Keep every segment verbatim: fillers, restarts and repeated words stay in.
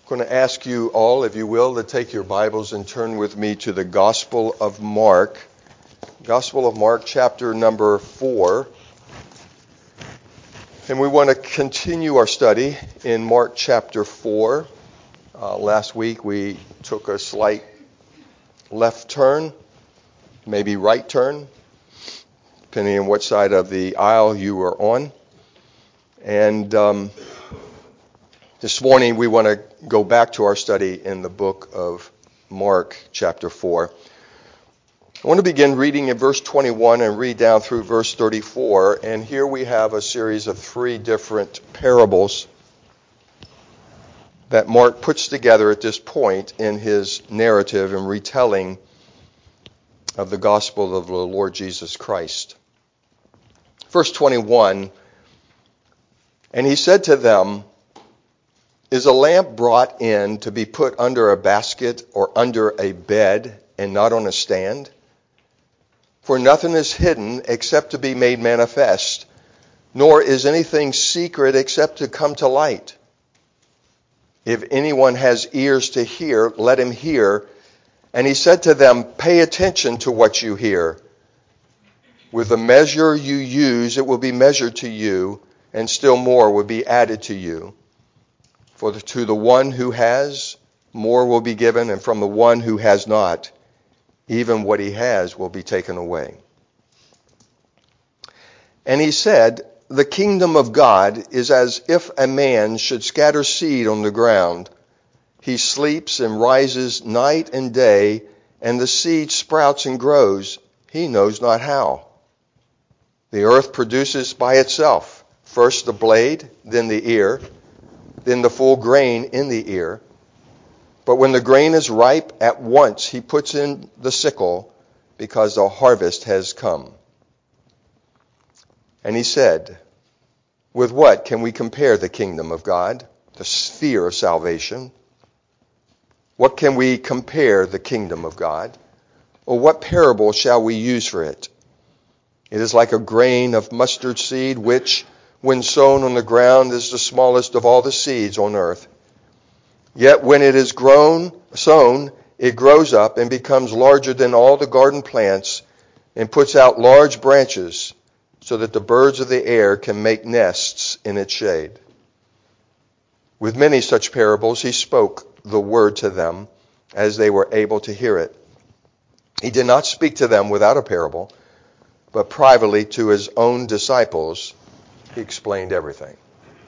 I'm going to ask you all, if you will, to take your Bibles and turn with me to the Gospel of Mark. Gospel of Mark, chapter number four. And we want to continue our study in Mark chapter four. Uh, last week we took a slight left turn, maybe right turn, depending on what side of the aisle you were on. And um, this morning we want to go back to our study in the book of Mark chapter four. I want to begin reading in verse twenty-one and read down through verse thirty-four. And here we have a series of three different parables that Mark puts together at this point in his narrative and retelling of the gospel of the Lord Jesus Christ. Verse twenty-one, and he said to them, "Is a lamp brought in to be put under a basket or under a bed and not on a stand? For nothing is hidden except to be made manifest, nor is anything secret except to come to light. If anyone has ears to hear, let him hear." And he said to them, "Pay attention to what you hear. With the measure you use, it will be measured to you, and still more will be added to you. For to the one who has, more will be given, and from the one who has not, even what he has will be taken away." And he said, "The kingdom of God is as if a man should scatter seed on the ground. He sleeps and rises night and day, and the seed sprouts and grows, he knows not how. The earth produces by itself, first the blade, then the ear, then the full grain in the ear. But when the grain is ripe, at once he puts in the sickle, because the harvest has come." And he said, "With what can we compare the kingdom of God, the sphere of salvation? What can we compare the kingdom of God? Or what parable shall we use for it? It is like a grain of mustard seed, which, when sown on the ground, is the smallest of all the seeds on earth. Yet when it is grown, sown, it grows up and becomes larger than all the garden plants and puts out large branches so that the birds of the air can make nests in its shade." With many such parables he spoke the word to them as they were able to hear it. He did not speak to them without a parable, but privately to his own disciples he explained everything.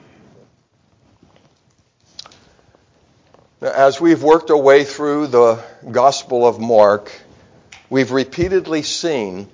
Now, as we've worked our way through the Gospel of Mark, we've repeatedly seen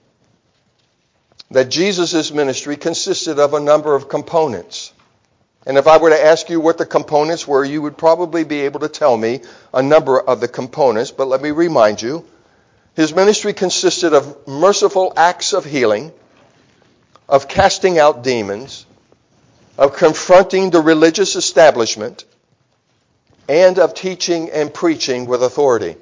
that Jesus' ministry consisted of a number of components. And if I were to ask you what the components were, you would probably be able to tell me a number of the components. But let me remind you, his ministry consisted of merciful acts of healing, of casting out demons, of confronting the religious establishment, and of teaching and preaching with authority.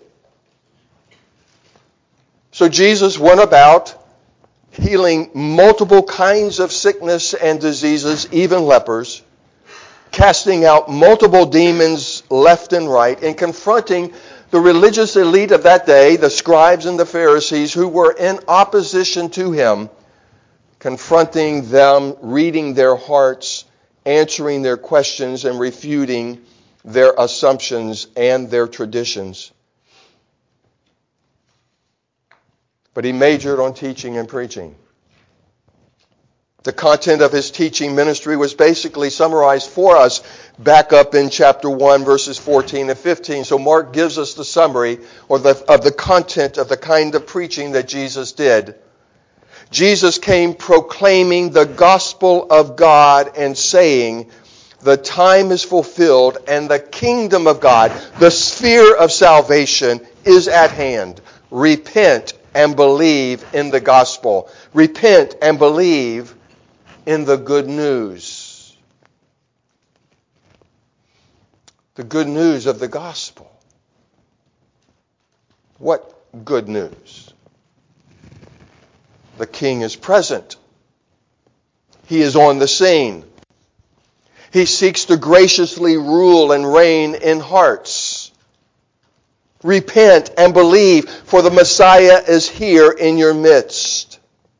So Jesus went about healing multiple kinds of sickness and diseases, even lepers, casting out multiple demons left and right, and confronting the religious elite of that day, the scribes and the Pharisees, who were in opposition to him, confronting them, reading their hearts, answering their questions, and refuting their assumptions and their traditions. But he majored on teaching and preaching. The content of his teaching ministry was basically summarized for us back up in chapter one, verses fourteen and fifteen. So Mark gives us the summary or the, of the content of the kind of preaching that Jesus did. Jesus came proclaiming the gospel of God and saying, "The time is fulfilled and the kingdom of God, the sphere of salvation, is at hand. Repent and believe in the gospel." Repent and believe in the good news. The good news of the gospel. What good news? The King is present. He is on the scene. He seeks to graciously rule and reign in hearts. Repent and believe, for the Messiah is here in your midst.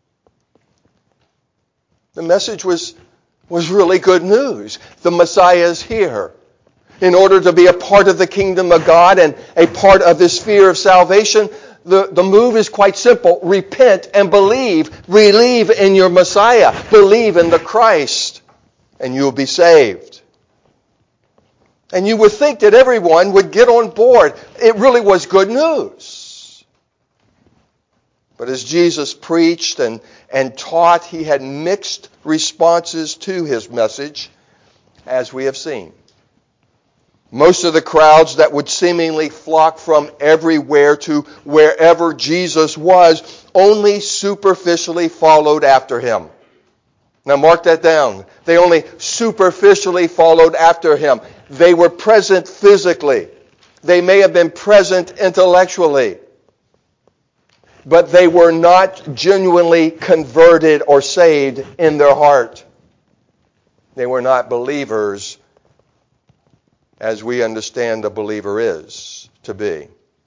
The message was, was really good news. The Messiah is here. In order to be a part of the kingdom of God and a part of this sphere of salvation, the, the move is quite simple. Repent and believe. Believe in your Messiah. Believe in the Christ, and you will be saved. And you would think that everyone would get on board. It really was good news. But as Jesus preached and, and taught, he had mixed responses to his message, as we have seen. Most of the crowds that would seemingly flock from everywhere to wherever Jesus was only superficially followed after him. Now mark that down. They only superficially followed after him. They were present physically. They may have been present intellectually. But they were not genuinely converted or saved in their heart. They were not believers as we understand a believer is to be.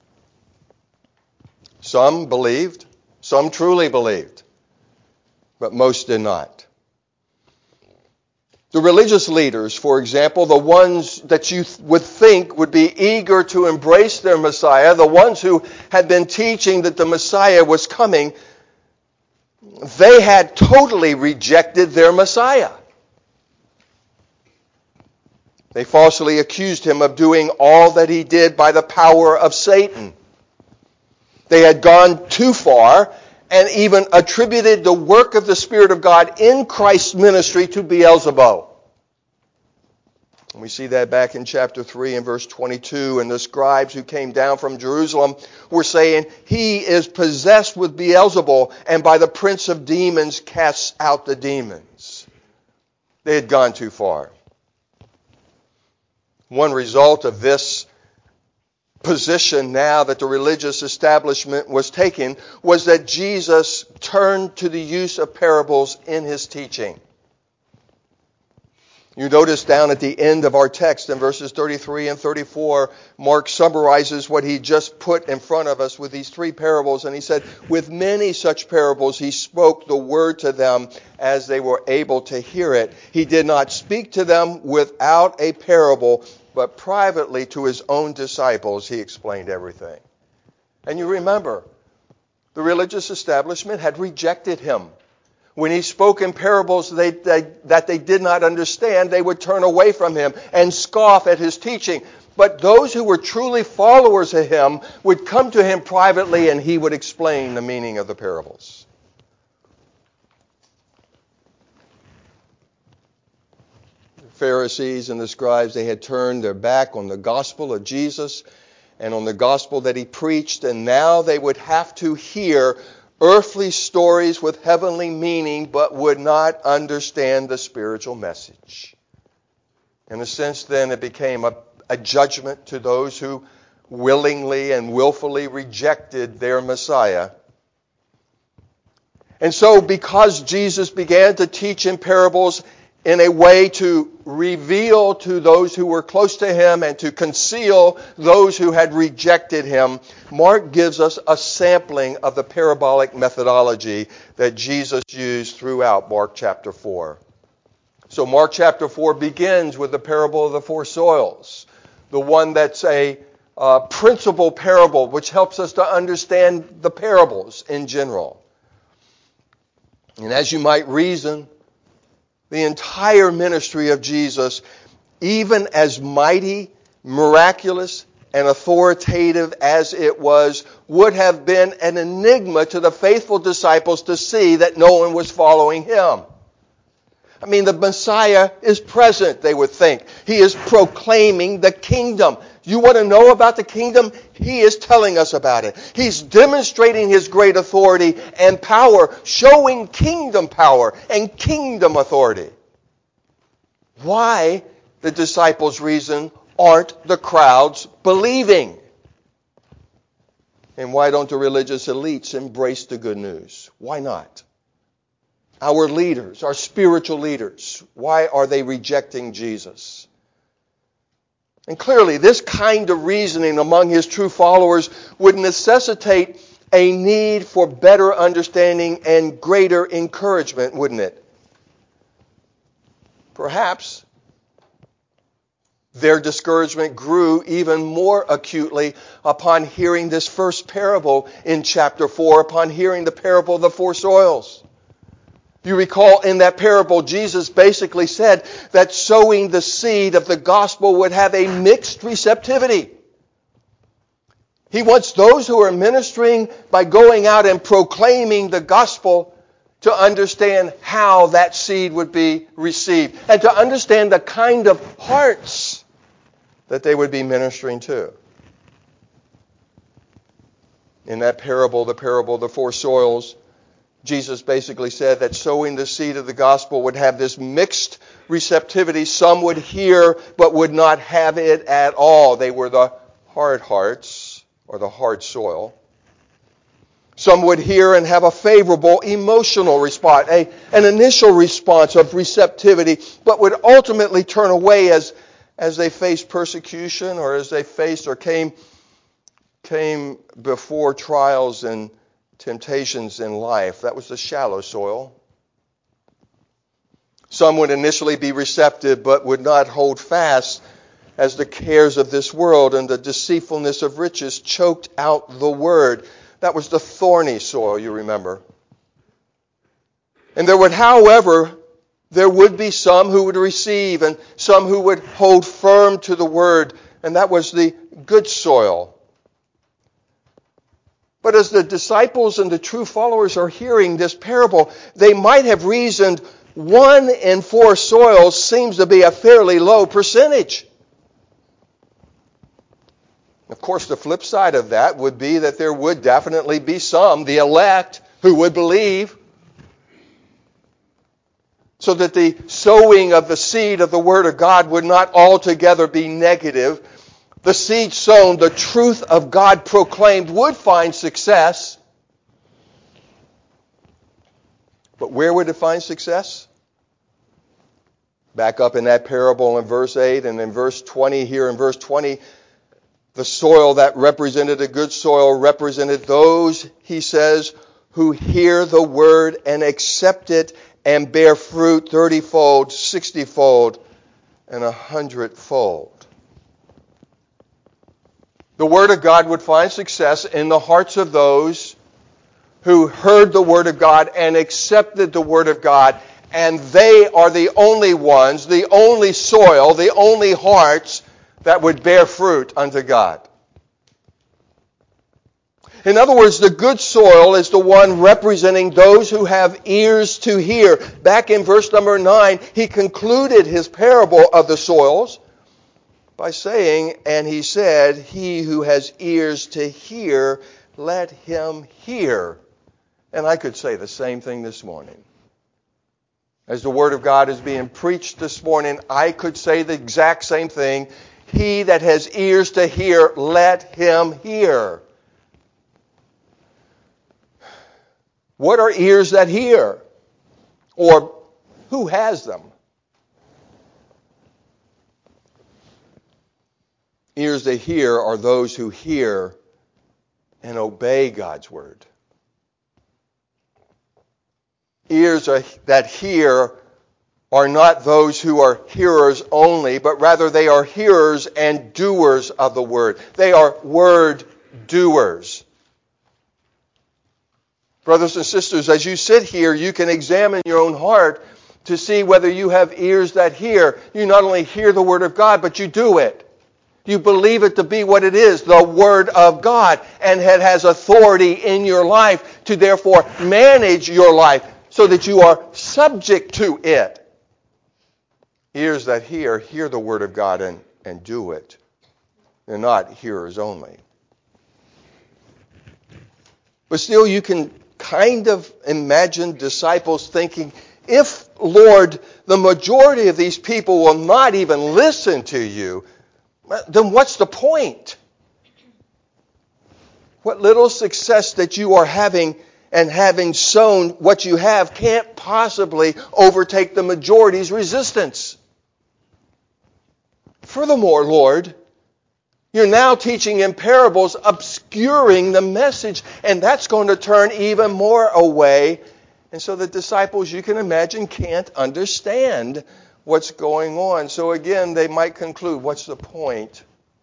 Some believed, some truly believed, but most did not. The religious leaders, for example, the ones that you would think would be eager to embrace their Messiah, the ones who had been teaching that the Messiah was coming, they had totally rejected their Messiah. They falsely accused him of doing all that he did by the power of Satan. They had gone too far and even attributed the work of the Spirit of God in Christ's ministry to Beelzebub. And we see that back in chapter three and verse twenty-two. And the scribes who came down from Jerusalem were saying, he is possessed with Beelzebub, and by the prince of demons casts out the demons. They had gone too far. One result of this position now that the religious establishment was taking was that Jesus turned to the use of parables in his teaching. You notice down at the end of our text in verses thirty-three and thirty-four, Mark summarizes what he just put in front of us with these three parables. And he said, with many such parables he spoke the word to them as they were able to hear it. He did not speak to them without a parable, but privately to his own disciples he explained everything. And you remember, the religious establishment had rejected him. When he spoke in parables they, they, that they did not understand, they would turn away from him and scoff at his teaching. But those who were truly followers of him would come to him privately and he would explain the meaning of the parables. The Pharisees and the scribes, they had turned their back on the gospel of Jesus and on the gospel that he preached, and now they would have to hear earthly stories with heavenly meaning, but would not understand the spiritual message. In a sense, then, it became a, a judgment to those who willingly and willfully rejected their Messiah. And so, because Jesus began to teach in parables in a way to reveal to those who were close to him and to conceal those who had rejected him, Mark gives us a sampling of the parabolic methodology that Jesus used throughout Mark chapter four. So Mark chapter four begins with the parable of the four soils, the one that's a uh, principal parable which helps us to understand the parables in general. And as you might reason, the entire ministry of Jesus, even as mighty, miraculous, and authoritative as it was, would have been an enigma to the faithful disciples to see that no one was following him. I mean, the Messiah is present, they would think. He is proclaiming the kingdom. You want to know about the kingdom? He is telling us about it. He's demonstrating his great authority and power, showing kingdom power and kingdom authority. Why, the disciples reason, aren't the crowds believing? And why don't the religious elites embrace the good news? Why not? our leaders, our spiritual leaders, why are they rejecting Jesus? And clearly, this kind of reasoning among his true followers would necessitate a need for better understanding and greater encouragement, wouldn't it? Perhaps their discouragement grew even more acutely upon hearing this first parable in chapter four, upon hearing the parable of the four soils. You recall in that parable, Jesus basically said that sowing the seed of the gospel would have a mixed receptivity. He wants those who are ministering by going out and proclaiming the gospel to understand how that seed would be received and to understand the kind of hearts that they would be ministering to. In that parable, the parable of the four soils, Jesus basically said that sowing the seed of the gospel would have this mixed receptivity. Some would hear but would not have it at all. They were the hard hearts or the hard soil. Some would hear and have a favorable emotional response, a, an initial response of receptivity, but would ultimately turn away as, as they faced persecution or as they faced or came, came before trials and temptations in life. That was the shallow soil. Some would initially be receptive but would not hold fast as the cares of this world and the deceitfulness of riches choked out the word. That was the thorny soil, you remember. And there would, however, there would be some who would receive and some who would hold firm to the word, and that was the good soil. But as the disciples and the true followers are hearing this parable, they might have reasoned one in four soils seems to be a fairly low percentage. Of course, the flip side of that would be that there would definitely be some, the elect, who would believe, so that the sowing of the seed of the Word of God would not altogether be negative. The seed sown, the truth of God proclaimed, would find success. But where would it find success? Back up in that parable in verse eight and in verse twenty, here in verse twenty, the soil that represented a good soil represented those, he says, who hear the word and accept it and bear fruit thirty-fold, sixty-fold, and a hundredfold. The word of God would find success in the hearts of those who heard the word of God and accepted the word of God, and they are the only ones, the only soil, the only hearts that would bear fruit unto God. In other words, the good soil is the one representing those who have ears to hear. Back in verse number nine, he concluded his parable of the soils by saying, and he said, he who has ears to hear, let him hear. And I could say the same thing this morning. As the Word of God is being preached this morning, I could say the exact same thing. He that has ears to hear, let him hear. What are ears that hear? Or who has them? Ears that hear are those who hear and obey God's word. Ears that hear are not those who are hearers only, but rather they are hearers and doers of the word. They are word doers. Brothers and sisters, as you sit here, you can examine your own heart to see whether you have ears that hear. You not only hear the word of God, but you do it. You believe it to be what it is, the word of God, and it has authority in your life to therefore manage your life so that you are subject to it. Ears that hear, hear the word of God and, and do it. They're not hearers only. But still, you can kind of imagine disciples thinking, if, Lord, the majority of these people will not even listen to you, then what's the point? What little success that you are having and having sown what you have can't possibly overtake the majority's resistance. Furthermore, Lord, you're now teaching in parables, obscuring the message, and that's going to turn even more away. And so the disciples, you can imagine, can't understand what's going on. So again, they might conclude, what's the point?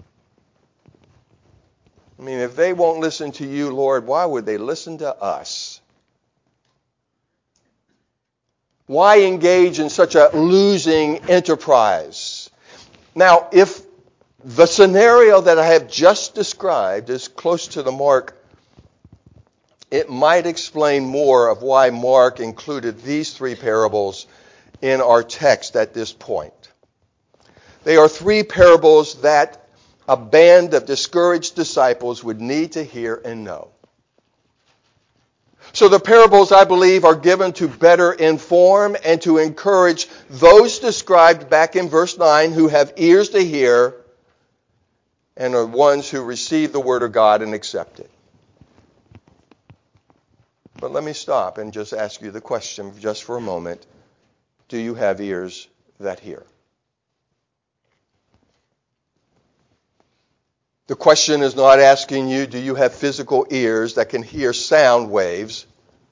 I mean, if they won't listen to you, Lord, why would they listen to us? Why engage in such a losing enterprise? Now, if the scenario that I have just described is close to the mark, it might explain more of why Mark included these three parables in our text at this point. They are three parables that a band of discouraged disciples would need to hear and know. So the parables, I believe, are given to better inform and to encourage those described back in verse nine who have ears to hear and are ones who receive the Word of God and accept it. But let me stop and just ask you the question just for a moment. Do you have ears that hear? The question is not asking you, do you have physical ears that can hear sound waves?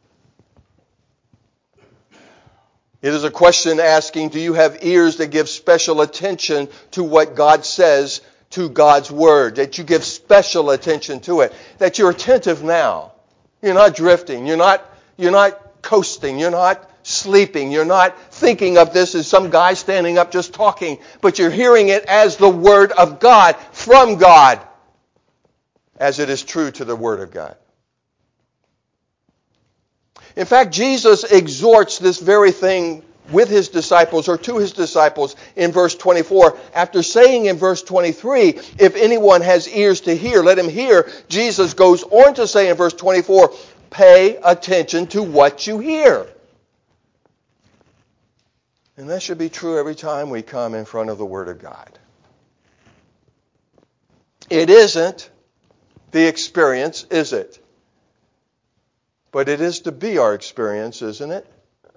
It is a question asking, do you have ears that give special attention to what God says, to God's Word, that you give special attention to it, that you're attentive now. You're not drifting. You're not, you're not coasting. You're not sleeping. You're not thinking of this as some guy standing up just talking, but you're hearing it as the Word of God, from God, as it is true to the Word of God. In fact, Jesus exhorts this very thing with his disciples, or to his disciples, in verse twenty-four. After saying in verse twenty-three, if anyone has ears to hear, let him hear. Jesus goes on to say in verse twenty-four, pay attention to what you hear. And that should be true every time we come in front of the Word of God. It isn't the experience, is it? But it is to be our experience, isn't it?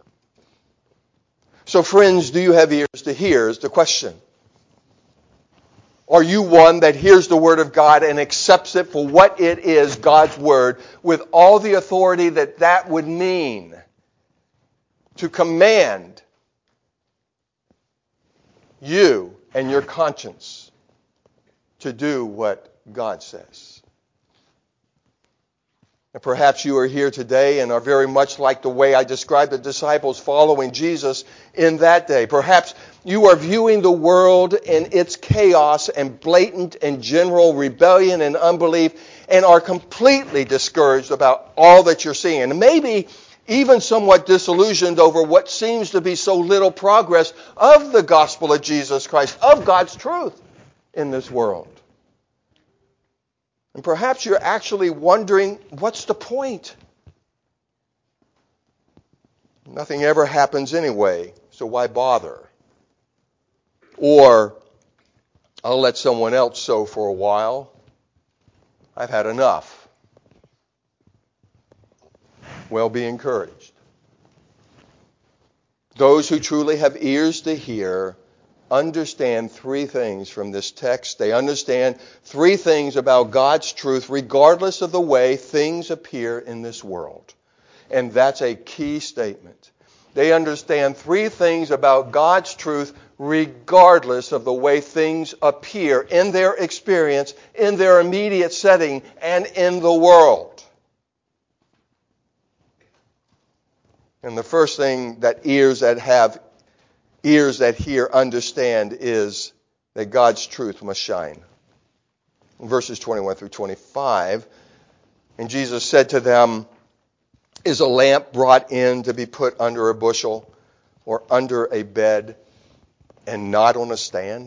So friends, do you have ears to hear is the question. Are you one that hears the Word of God and accepts it for what it is, God's Word, with all the authority that that would mean to command you and your conscience to do what God says? And perhaps you are here today and are very much like the way I described the disciples following Jesus in that day. Perhaps you are viewing the world in its chaos and blatant and general rebellion and unbelief and are completely discouraged about all that you're seeing. And maybe even somewhat disillusioned over what seems to be so little progress of the gospel of Jesus Christ, of God's truth in this world. And perhaps you're actually wondering, what's the point? Nothing ever happens anyway, so why bother? Or, I'll let someone else sow for a while. I've had enough. Well, be encouraged. Those who truly have ears to hear understand three things from this text. They understand three things about God's truth, regardless of the way things appear in this world. And that's a key statement. They understand three things about God's truth, regardless of the way things appear in their experience, in their immediate setting, and in the world. And the first thing that ears that have Ears that hear understand is that God's truth must shine. In verses twenty-one through twenty-five, and Jesus said to them, is a lamp brought in to be put under a bushel or under a bed and not on a stand?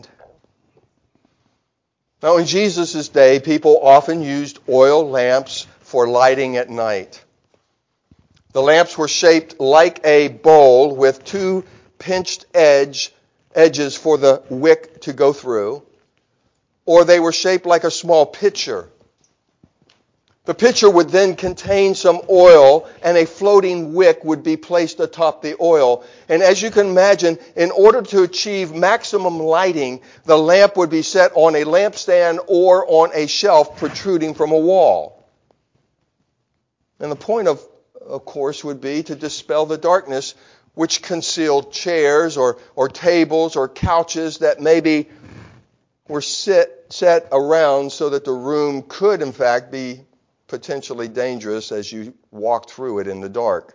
Now in Jesus' day, people often used oil lamps for lighting at night. The lamps were shaped like a bowl with two pinched edge edges for the wick to go through, or they were shaped like a small pitcher. The pitcher would then contain some oil, and a floating wick would be placed atop the oil. And as you can imagine, in order to achieve maximum lighting, the lamp would be set on a lampstand or on a shelf protruding from a wall. And the point, of, of course, would be to dispel the darkness which concealed chairs or, or tables or couches that maybe were sit, set around so that the room could, in fact, be potentially dangerous as you walk through it in the dark.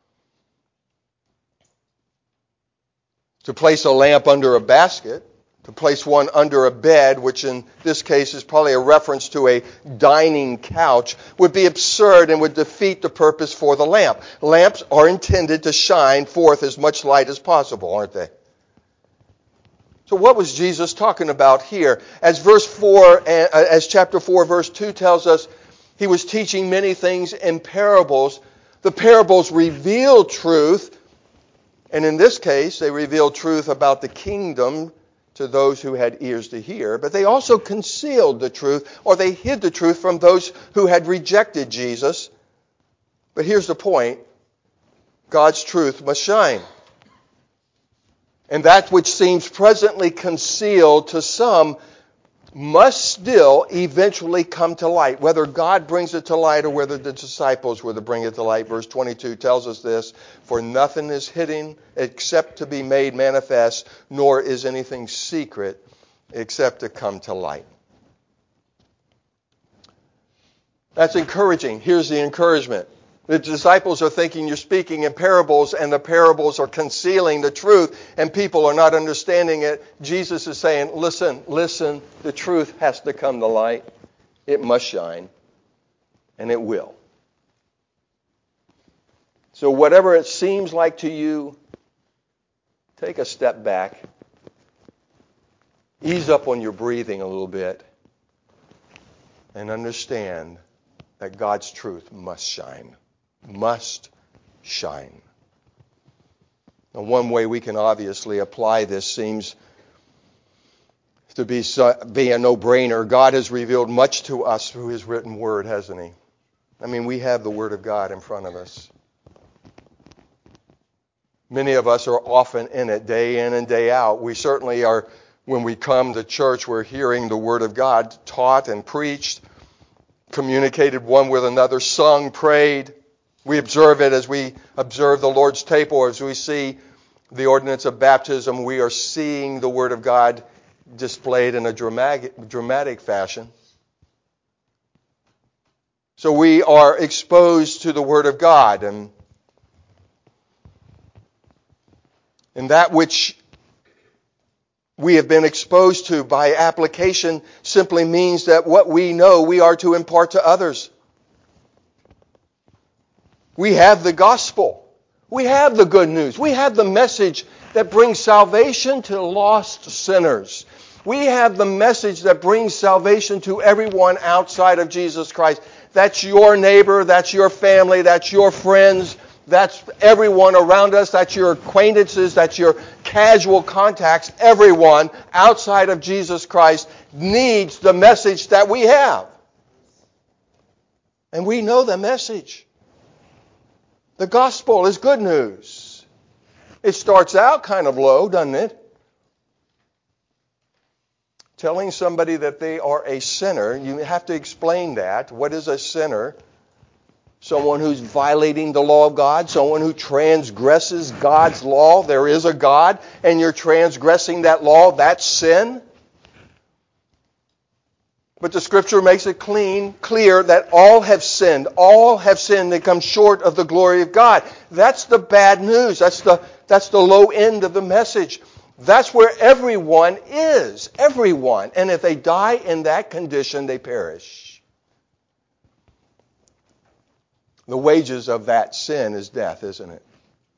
To place a lamp under a basket, to place one under a bed, which in this case is probably a reference to a dining couch, would be absurd and would defeat the purpose for the lamp. Lamps are intended to shine forth as much light as possible, aren't they? So what was Jesus talking about here? As verse four, as chapter four, verse two tells us, he was teaching many things in parables. The parables reveal truth, and in this case, they reveal truth about the kingdom to those who had ears to hear, but they also concealed the truth, or they hid the truth from those who had rejected Jesus. But here's the point: God's truth must shine. And that which seems presently concealed to some must still eventually come to light, whether God brings it to light or whether the disciples were to bring it to light. Verse twenty-two tells us this: for nothing is hidden except to be made manifest, nor is anything secret except to come to light. That's encouraging. Here's the encouragement. The disciples are thinking you're speaking in parables, and the parables are concealing the truth, and people are not understanding it. Jesus is saying, listen, listen, the truth has to come to light. It must shine, and it will. So whatever it seems like to you, take a step back. Ease up on your breathing a little bit, and understand that God's truth must shine. Must shine. Now, one way we can obviously apply this seems to be, be a no-brainer. God has revealed much to us through His written word, hasn't He? I mean, we have the Word of God in front of us. Many of us are often in it, day in and day out. We certainly are, when we come to church, we're hearing the Word of God taught and preached, communicated one with another, sung, prayed. We observe it as we observe the Lord's table, as we see the ordinance of baptism. We are seeing the Word of God displayed in a dramatic, dramatic fashion. So we are exposed to the Word of God, and, and that which we have been exposed to by application simply means that what we know we are to impart to others. We have the gospel. We have the good news. We have the message that brings salvation to lost sinners. We have the message that brings salvation to everyone outside of Jesus Christ. That's your neighbor, that's your family, that's your friends, that's everyone around us, that's your acquaintances, that's your casual contacts. Everyone outside of Jesus Christ needs the message that we have. And we know the message. The gospel is good news. It starts out kind of low, doesn't it? Telling somebody that they are a sinner, you have to explain that. What is a sinner? Someone who's violating the law of God, someone who transgresses God's law. There is a God, and you're transgressing that law. That's sin. But the Scripture makes it clean, clear that all have sinned. All have sinned and come short of the glory of God. That's the bad news. That's the, that's the low end of the message. That's where everyone is. Everyone. And if they die in that condition, they perish. The wages of that sin is death, isn't it?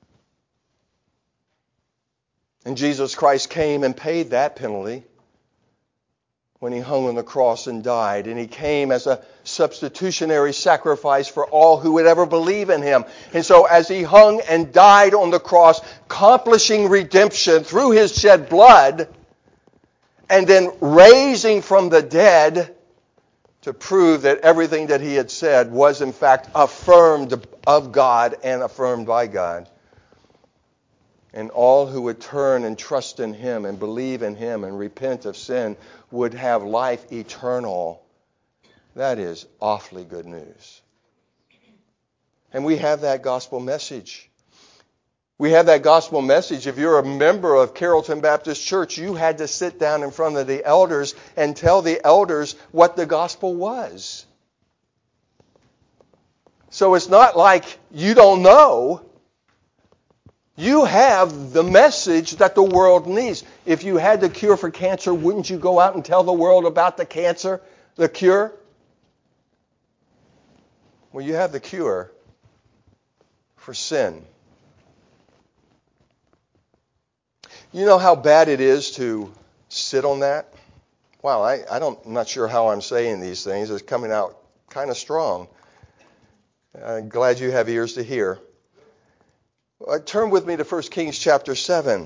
And Jesus Christ came and paid that penalty when He hung on the cross and died. And He came as a substitutionary sacrifice for all who would ever believe in Him. And so as He hung and died on the cross, accomplishing redemption through His shed blood, and then raising from the dead to prove that everything that he had said was in fact affirmed of God and affirmed by God. And all who would turn and trust in him and believe in him and repent of sin would have life eternal. That is awfully good news. And we have that gospel message. We have that gospel message. If you're a member of Carrollton Baptist Church, you had to sit down in front of the elders and tell the elders what the gospel was. So it's not like you don't know. You have the message that the world needs. If you had the cure for cancer, wouldn't you go out and tell the world about the cancer, the cure? Well, you have the cure for sin. You know how bad it is to sit on that? Wow, I, I don't, I'm not sure how I'm saying these things. It's coming out kind of strong. I'm glad you have ears to hear. Uh, turn with me to First Kings chapter seven.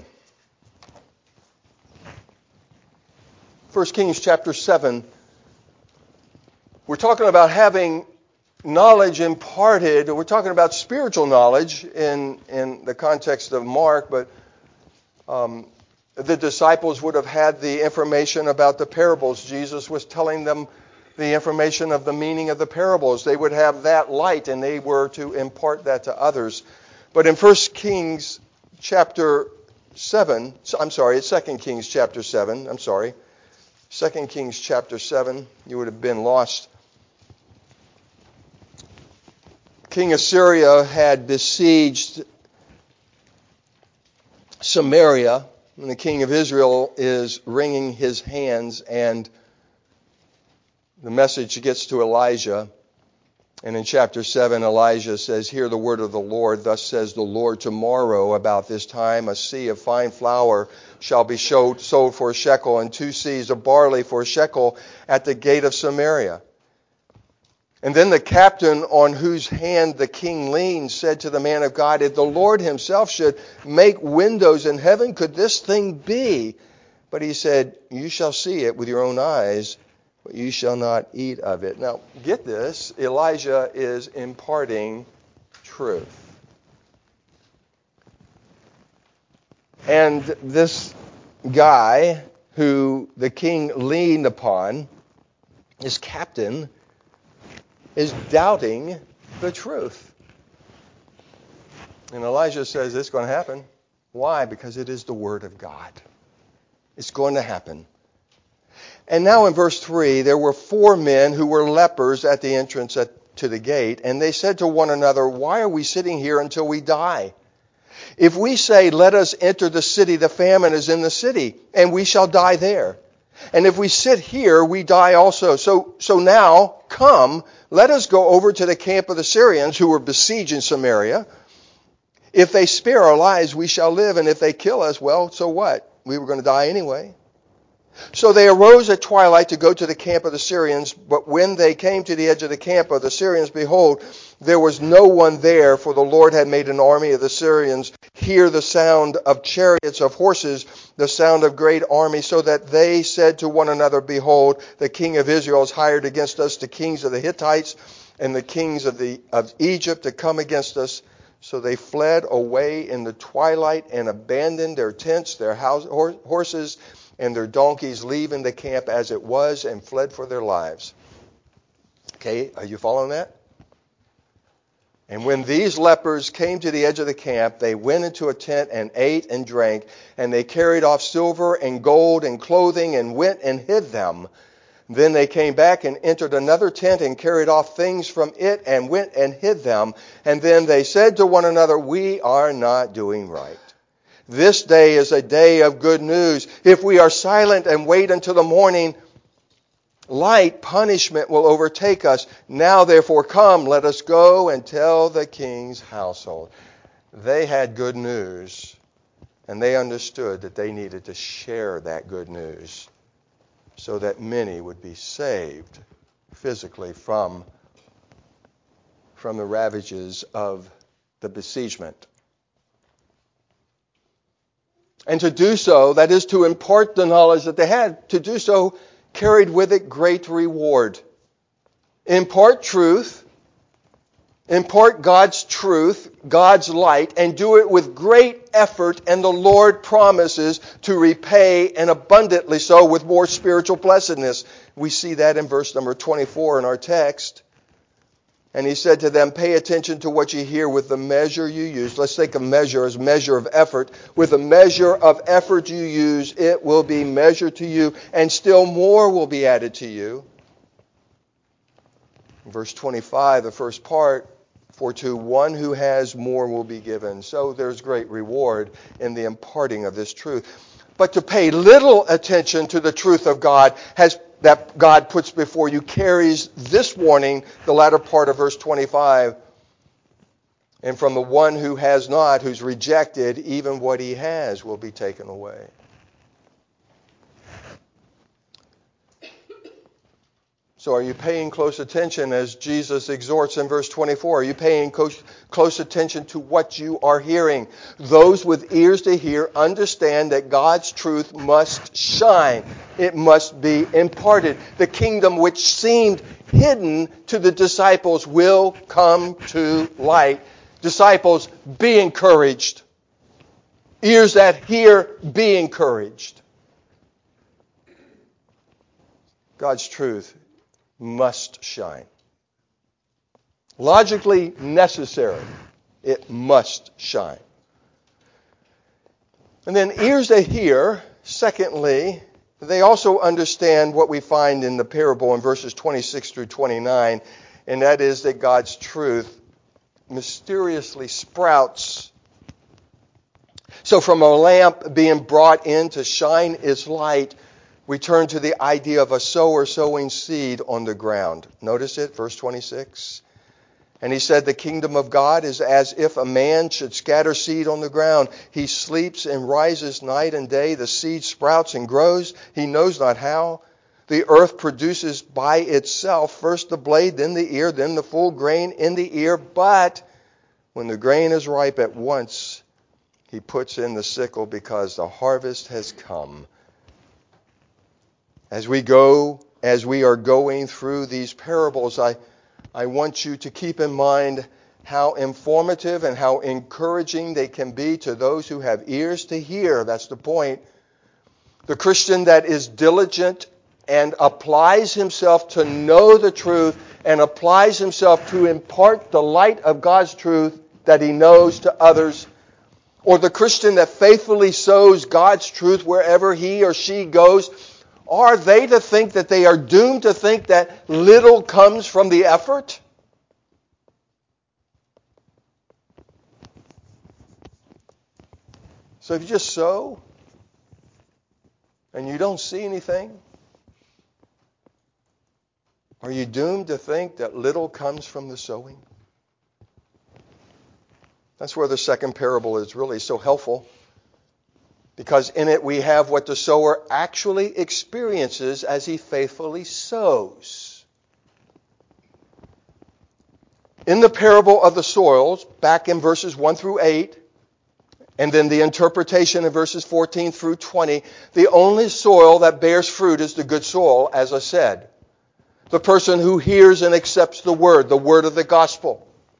First Kings chapter seven. We're talking about having knowledge imparted. We're talking about spiritual knowledge in, in the context of Mark, but um, the disciples would have had the information about the parables. Jesus was telling them the information of the meaning of the parables. They would have that light, and they were to impart that to others. But in First Kings chapter seven, I'm sorry, it's Second Kings chapter seven, I'm sorry. Second Kings chapter seven, you would have been lost. King Assyria had besieged Samaria, and the king of Israel is wringing his hands, and the message gets to Elijah. And in chapter seven, Elijah says, "Hear the word of the Lord. Thus says the Lord, tomorrow about this time a sea of fine flour shall be sold for a shekel, and two seahs of barley for a shekel at the gate of Samaria." And then the captain on whose hand the king leaned said to the man of God, "If the Lord himself should make windows in heaven, could this thing be?" But he said, "You shall see it with your own eyes, but you shall not eat of it." Now, get this. Elijah is imparting truth. And this guy who the king leaned upon, his captain, is doubting the truth. And Elijah says it's going to happen. Why? Because it is the word of God. It's going to happen. And now in verse three, there were four men who were lepers at the entrance at, to the gate, and they said to one another, "Why are we sitting here until we die? If we say, 'Let us enter the city,' the famine is in the city, and we shall die there. And if we sit here, we die also. So, so now, come, let us go over to the camp of the Syrians who were besieging Samaria. If they spare our lives, we shall live, and if they kill us, well, so what? We were going to die anyway." So they arose at twilight to go to the camp of the Syrians, but when they came to the edge of the camp of the Syrians, behold, there was no one there, for the Lord had made an army of the Syrians hear the sound of chariots of horses, the sound of great army, so that they said to one another, "Behold, the king of Israel has hired against us the kings of the Hittites and the kings of the of Egypt to come against us." So they fled away in the twilight and abandoned their tents, their house, horses, and their donkeys, leaving the camp as it was, and fled for their lives. Okay, are you following that? And when these lepers came to the edge of the camp, they went into a tent and ate and drank, and they carried off silver and gold and clothing and went and hid them. Then they came back and entered another tent and carried off things from it and went and hid them. And then they said to one another, "We are not doing right. This day is a day of good news. If we are silent and wait until the morning light, punishment will overtake us. Now therefore come, let us go and tell the king's household." They had good news, and they understood that they needed to share that good news so that many would be saved physically from, from the ravages of the besiegement. And to do so, that is to impart the knowledge that they had, to do so carried with it great reward. impart truth, impart God's truth, God's light, and do it with great effort, and the Lord promises to repay, and abundantly so, with more spiritual blessedness. We see that in verse number twenty-four in our text. And he said to them, pay attention to what you hear with the measure you use. Let's take a measure as measure of effort. With the measure of effort you use, it will be measured to you, and still more will be added to you. In verse twenty-five, the first part, for to one who has more will be given. So there's great reward in the imparting of this truth. But to pay little attention to the truth of God has that God puts before you carries this warning, the latter part of verse twenty-five. And from the one who has not, who's rejected, even what he has will be taken away. So are you paying close attention as Jesus exhorts in verse twenty-four? Are you paying close, close attention to what you are hearing? Those with ears to hear understand that God's truth must shine. It must be imparted. The kingdom which seemed hidden to the disciples will come to light. Disciples, be encouraged. Ears that hear, be encouraged. God's truth must shine. Logically necessary. It must shine. And then ears that hear, secondly, they also understand what we find in the parable in verses twenty-six through twenty-nine, and that is that God's truth mysteriously sprouts. So from a lamp being brought in to shine its light, we turn to the idea of a sower sowing seed on the ground. Notice it, verse twenty-six. And he said, the kingdom of God is as if a man should scatter seed on the ground. He sleeps and rises night and day. The seed sprouts and grows. He knows not how. The earth produces by itself first the blade, then the ear, then the full grain in the ear. But when the grain is ripe at once, he puts in the sickle because the harvest has come. As we go, as we are going through these parables, I, I want you to keep in mind how informative and how encouraging they can be to those who have ears to hear. That's the point. The Christian that is diligent and applies himself to know the truth and applies himself to impart the light of God's truth that he knows to others, or the Christian that faithfully sows God's truth wherever he or she goes, are they to think that they are doomed to think that little comes from the effort? So if you just sow and you don't see anything, are you doomed to think that little comes from the sowing? That's where the second parable is really so helpful. Because in it we have what the sower actually experiences as he faithfully sows. In the parable of the soils, back in verses one through eight, and then the interpretation in verses fourteen through twenty, the only soil that bears fruit is the good soil, as I said. The person who hears and accepts the word, the word of the gospel.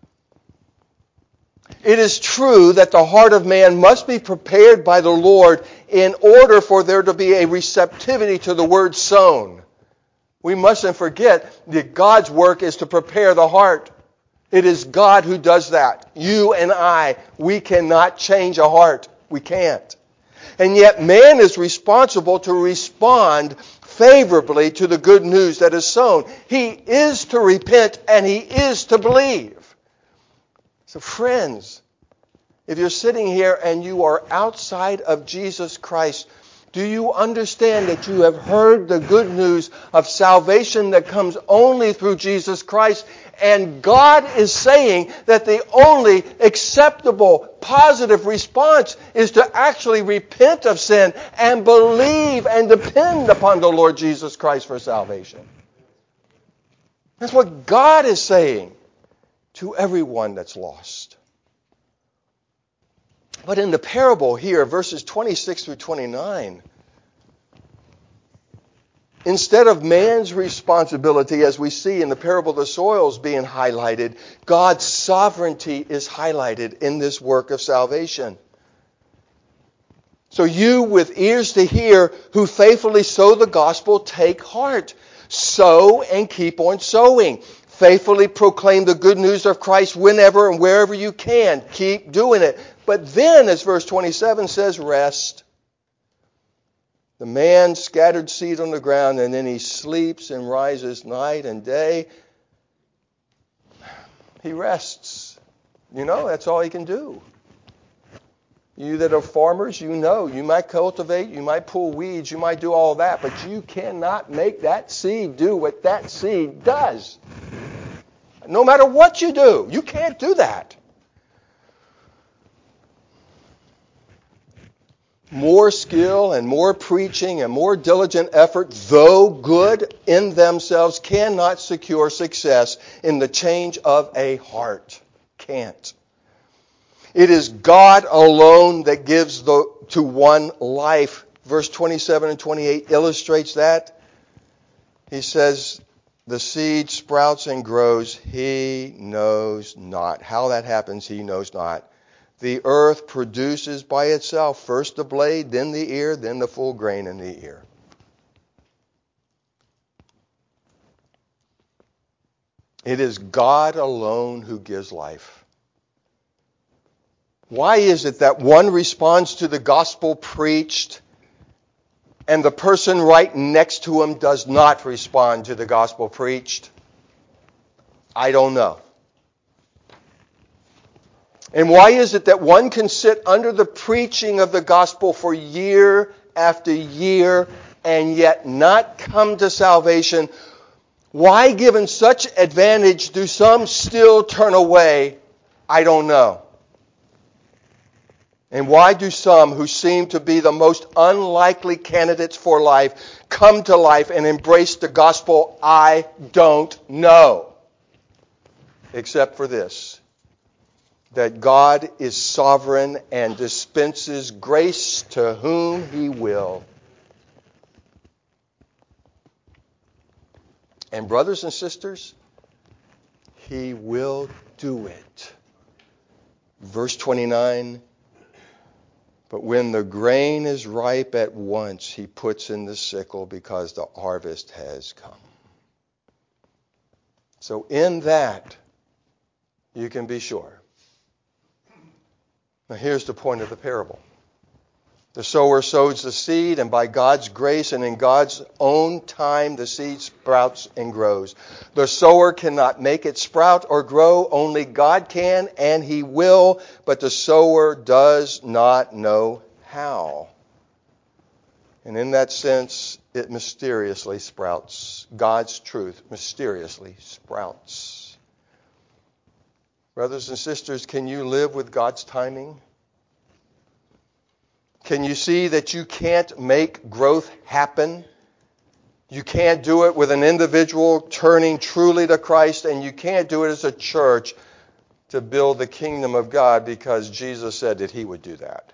It is true that the heart of man must be prepared by the Lord in order for there to be a receptivity to the word sown. We mustn't forget that God's work is to prepare the heart. It is God who does that. You and I, we cannot change a heart. We can't. And yet man is responsible to respond favorably to the good news that is sown. He is to repent and he is to believe. So friends, if you're sitting here and you are outside of Jesus Christ, do you understand that you have heard the good news of salvation that comes only through Jesus Christ? And God is saying that the only acceptable, positive response is to actually repent of sin and believe and depend upon the Lord Jesus Christ for salvation. That's what God is saying to everyone that's lost. But in the parable here, verses twenty-six through twenty-nine, Instead of man's responsibility, as we see in the parable of the soils being highlighted, God's sovereignty is highlighted in this work of salvation. So you with ears to hear who faithfully sow the gospel, take heart. Sow and keep on sowing. Faithfully proclaim the good news of Christ whenever and wherever you can. Keep doing it. But then, as verse twenty-seven says, rest. The man scattered seed on the ground, and then he sleeps and rises night and day. He rests. You know, that's all he can do. You that are farmers, you know, you might cultivate, you might pull weeds, you might do all that, but you cannot make that seed do what that seed does. No matter what you do, you can't do that. More skill and more preaching and more diligent effort, though good in themselves, cannot secure success in the change of a heart. Can't. It is God alone that gives the, to one life. Verse twenty-seven and twenty-eight illustrates that. He says, the seed sprouts and grows. He knows not. How that happens, he knows not. The earth produces by itself first the blade, then the ear, then the full grain in the ear. It is God alone who gives life. Why is it that one responds to the gospel preached and the person right next to him does not respond to the gospel preached? I don't know. And why is it that one can sit under the preaching of the gospel for year after year and yet not come to salvation? Why, given such advantage, do some still turn away? I don't know. And why do some who seem to be the most unlikely candidates for life come to life and embrace the gospel? I don't know. Except for this, that God is sovereign and dispenses grace to whom He will. And brothers and sisters, He will do it. Verse twenty-nine, but when the grain is ripe at once, He puts in the sickle because the harvest has come. So in that, you can be sure. Now here's the point of the parable. The sower sows the seed, and by God's grace and in God's own time, the seed sprouts and grows. The sower cannot make it sprout or grow. Only God can, and He will, but the sower does not know how. And in that sense, it mysteriously sprouts. God's truth mysteriously sprouts. Brothers and sisters, can you live with God's timing? Can you see that you can't make growth happen? You can't do it with an individual turning truly to Christ, and you can't do it as a church to build the kingdom of God because Jesus said that He would do that.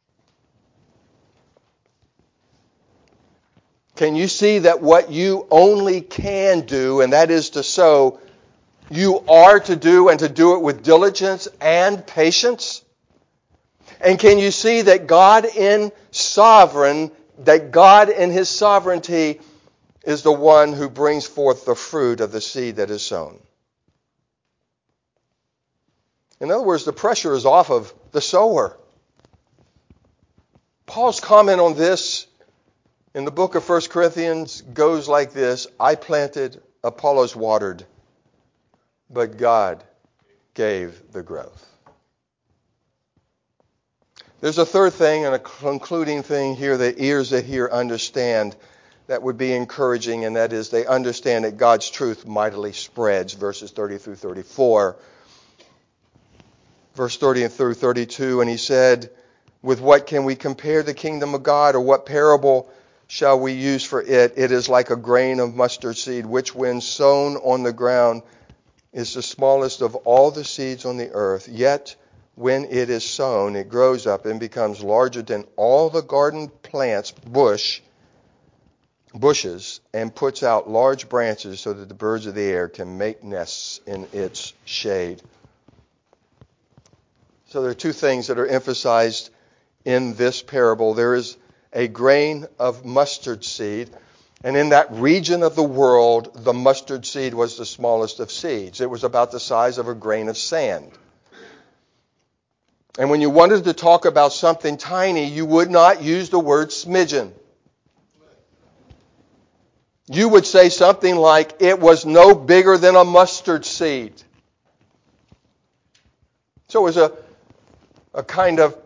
Can you see that what you only can do, and that is to sow, you are to do, and to do it with diligence and patience? And can you see that God in sovereign, that God in His sovereignty is the one who brings forth the fruit of the seed that is sown? In other words, the pressure is off of the sower. Paul's comment on this in the book of First Corinthians goes like this: I planted, Apollos watered, but God gave the growth. There's a third thing and a concluding thing here that ears that hear understand that would be encouraging, and that is they understand that God's truth mightily spreads, verses thirty through thirty-four. Verse thirty through thirty-two, and he said, with what can we compare the kingdom of God, or what parable shall we use for it? It is like a grain of mustard seed, which when sown on the ground is the smallest of all the seeds on the earth. Yet when it is sown, it grows up and becomes larger than all the garden plants, bush, bushes and puts out large branches so that the birds of the air can make nests in its shade. So there are two things that are emphasized in this parable. There is a grain of mustard seed, and in that region of the world, the mustard seed was the smallest of seeds. It was about the size of a grain of sand. And when you wanted to talk about something tiny, you would not use the word smidgen. You would say something like, it was no bigger than a mustard seed. So it was a, a kind of,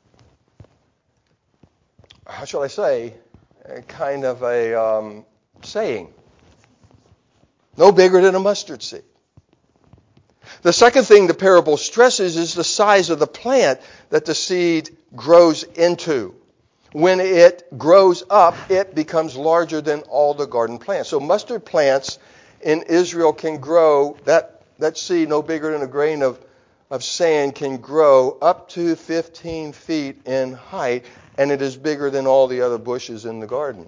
how shall I say, a kind of a um, saying. No bigger than a mustard seed. The second thing the parable stresses is the size of the plant that the seed grows into. When it grows up, it becomes larger than all the garden plants. So mustard plants in Israel can grow, that, that seed no bigger than a grain of, of sand can grow up to fifteen feet in height, and it is bigger than all the other bushes in the garden.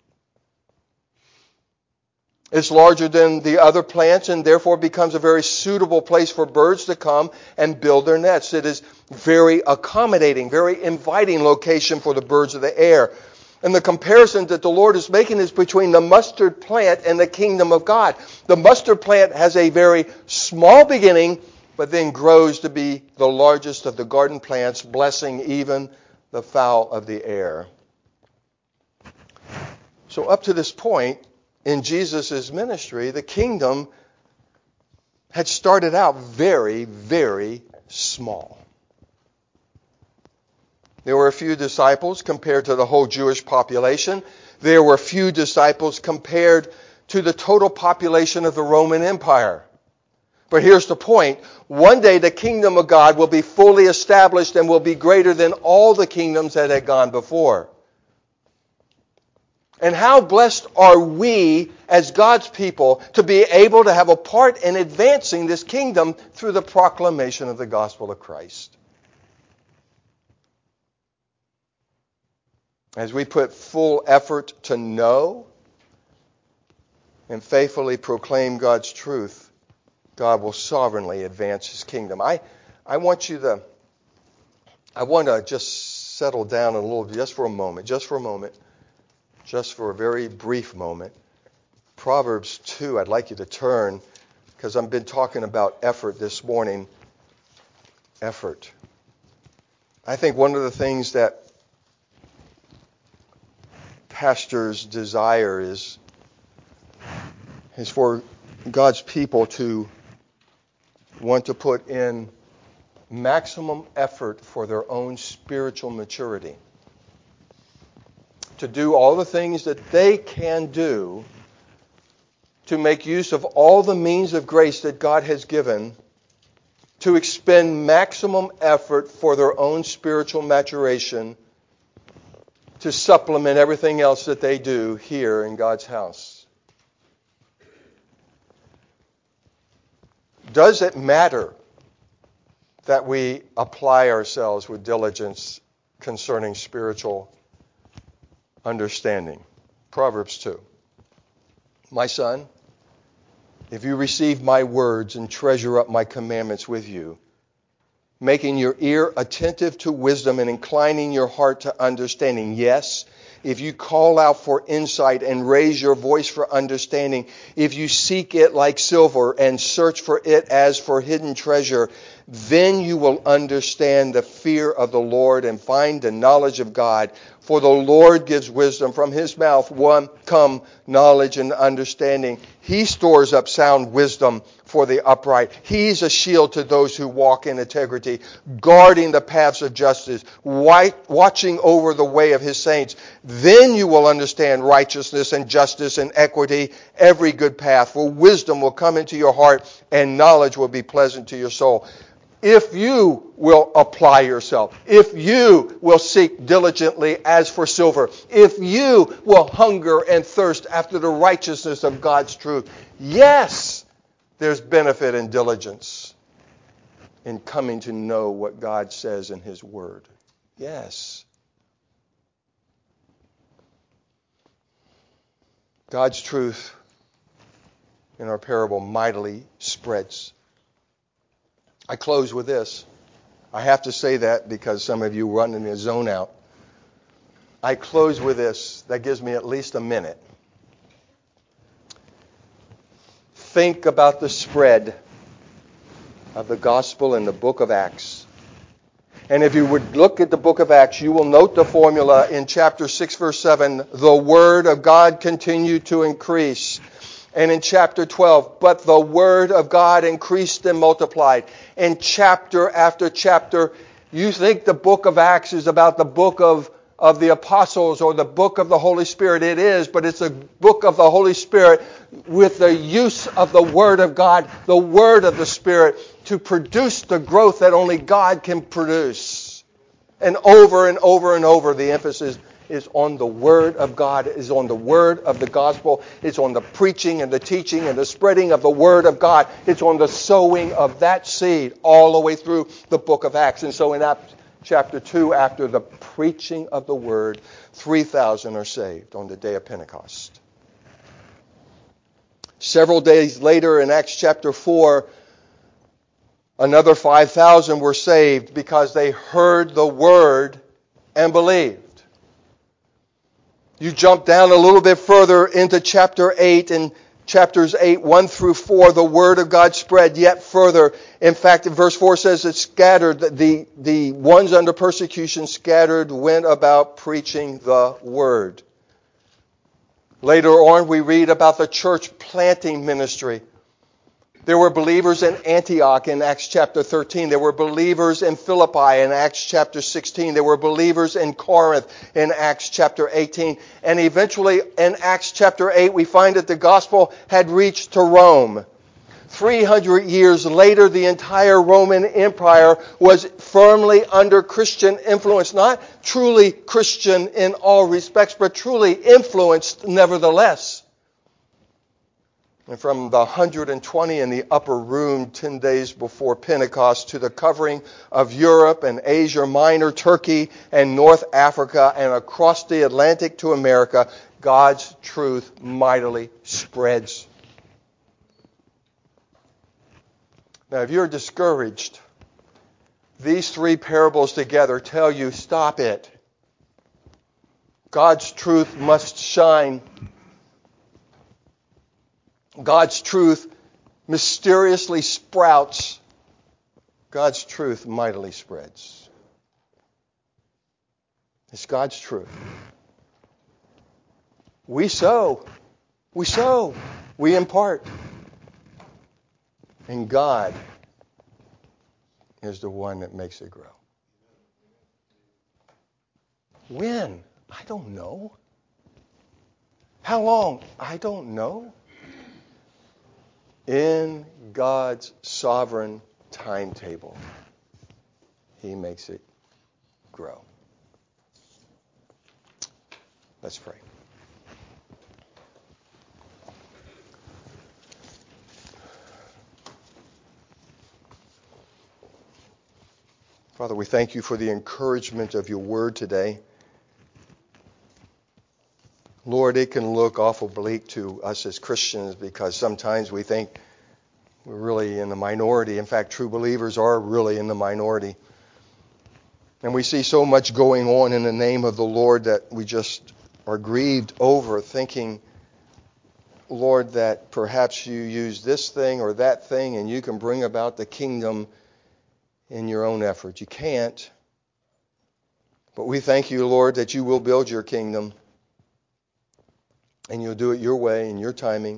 It's larger than the other plants and therefore becomes a very suitable place for birds to come and build their nests. It is very accommodating, very inviting location for the birds of the air. And the comparison that the Lord is making is between the mustard plant and the kingdom of God. The mustard plant has a very small beginning, but then grows to be the largest of the garden plants, blessing even the fowl of the air. So up to this point, in Jesus' ministry, the kingdom had started out very, very small. There were a few disciples compared to the whole Jewish population. There were few disciples compared to the total population of the Roman Empire. But here's the point. One day the kingdom of God will be fully established and will be greater than all the kingdoms that had gone before. And how blessed are we as God's people to be able to have a part in advancing this kingdom through the proclamation of the gospel of Christ. As we put full effort to know and faithfully proclaim God's truth, God will sovereignly advance His kingdom. I, I want you to, I want to just settle down a little, just for a moment, just for a moment. Just for a very brief moment. Proverbs two, I'd like you to turn, because I've been talking about effort this morning. Effort. I think one of the things that pastors desire is, is for God's people to want to put in maximum effort for their own spiritual maturity. To do all the things that they can do to make use of all the means of grace that God has given, to expend maximum effort for their own spiritual maturation, to supplement everything else that they do here in God's house. Does it matter that we apply ourselves with diligence concerning spiritual understanding? Proverbs two. My son, if you receive my words and treasure up my commandments with you, making your ear attentive to wisdom and inclining your heart to understanding. Yes, if you call out for insight and raise your voice for understanding, if you seek it like silver and search for it as for hidden treasure, then you will understand the fear of the Lord and find the knowledge of God. For the Lord gives wisdom. From His mouth one come knowledge and understanding. He stores up sound wisdom for the upright. He's a shield to those who walk in integrity, guarding the paths of justice, watching over the way of His saints. Then you will understand righteousness and justice and equity, every good path. For wisdom will come into your heart and knowledge will be pleasant to your soul. If you will apply yourself, if you will seek diligently as for silver, if you will hunger and thirst after the righteousness of God's truth, yes, there's benefit and diligence in coming to know what God says in His Word. Yes. God's truth in our parable mightily spreads. I close with this. I have to say that because some of you run in the zone out. I close with this. That gives me at least a minute. Think about the spread of the gospel in the book of Acts. And if you would look at the book of Acts, you will note the formula in chapter six, verse seven. The word of God continued to increase. And in chapter twelve, but the word of God increased and multiplied. In chapter after chapter, you think the book of Acts is about the book of, of the apostles or the book of the Holy Spirit. It is, but it's a book of the Holy Spirit with the use of the word of God, the word of the Spirit, to produce the growth that only God can produce. And over and over and over, the emphasis is on the Word of God, is on the Word of the Gospel. It's on the preaching and the teaching and the spreading of the Word of God. It's on the sowing of that seed all the way through the book of Acts. And so in Acts chapter two, after the preaching of the Word, three thousand are saved on the day of Pentecost. Several days later in Acts chapter four, another five thousand were saved because they heard the Word and believed. You jump down a little bit further into chapter eight, and chapters eight, one through four, the word of God spread yet further. In fact, verse four says it scattered, the, the ones under persecution scattered went about preaching the word. Later on, we read about the church planting ministry. There were believers in Antioch in Acts chapter thirteen. There were believers in Philippi in Acts chapter sixteen. There were believers in Corinth in Acts chapter eighteen. And eventually in Acts chapter eight, we find that the gospel had reached to Rome. three hundred years later, the entire Roman Empire was firmly under Christian influence. Not truly Christian in all respects, but truly influenced nevertheless. And from the one hundred twenty in the upper room ten days before Pentecost to the covering of Europe and Asia Minor, Turkey and North Africa and across the Atlantic to America, God's truth mightily spreads. Now, if you're discouraged, these three parables together tell you, stop it. God's truth must shine. God's truth mysteriously sprouts. God's truth mightily spreads. It's God's truth. We sow. We sow. We impart. And God is the one that makes it grow. When? I don't know. How long? I don't know. In God's sovereign timetable, He makes it grow. Let's pray. Father, we thank you for the encouragement of your word today. Lord, it can look awful bleak to us as Christians because sometimes we think we're really in the minority. In fact, true believers are really in the minority. And we see so much going on in the name of the Lord that we just are grieved over, thinking, Lord, that perhaps you use this thing or that thing and you can bring about the kingdom in your own effort. You can't. But we thank you, Lord, that you will build your kingdom. And you'll do it your way and your timing.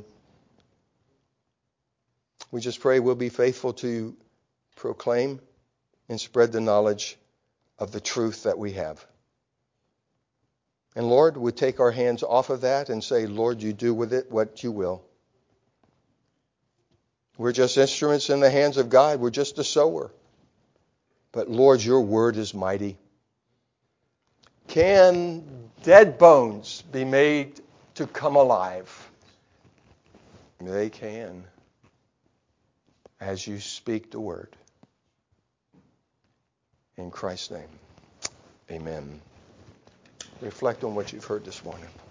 We just pray we'll be faithful to proclaim and spread the knowledge of the truth that we have. And Lord, we take our hands off of that and say, Lord, you do with it what you will. We're just instruments in the hands of God. We're just a sower. But Lord, your word is mighty. Can dead bones be made to come alive? They can, as you speak the word. In Christ's name, amen. Reflect on what you've heard this morning.